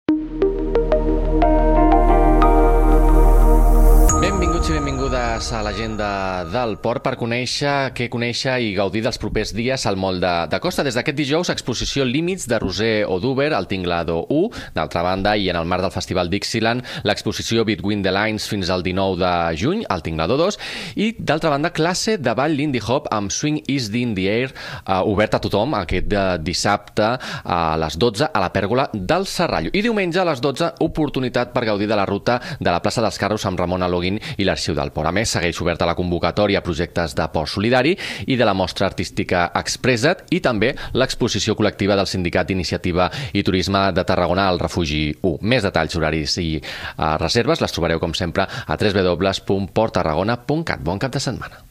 Benvinguts i benvingudes a l'agenda del port per conèixer i gaudir dels propers dies al moll de Costa. Des d'aquest dijous, exposició Límits de Roser Oduber al Tinglado 1. D'altra banda, i en el marc del Festival Dixieland, l'exposició Between the Lines fins al 19 de juny al Tinglado 2. I, d'altra banda, classe de ball Lindy Hop amb Swing is in the Air, obert a tothom aquest dissabte a les 12 a la Pèrgola del Serrallo. I diumenge a les 12, oportunitat per gaudir de la ruta de la plaça dels Carros amb Ramon Aloguín i l'Arxiu del Port. A més, segueix oberta la convocatòria a projectes de port solidari i de la mostra artística Expressa't i també l'exposició col·lectiva del Sindicat d'Iniciativa i Turisme de Tarragona al Refugi 1. Més detalls, horaris i reserves les trobareu, com sempre, a www.porttarragona.cat. Bon cap de setmana.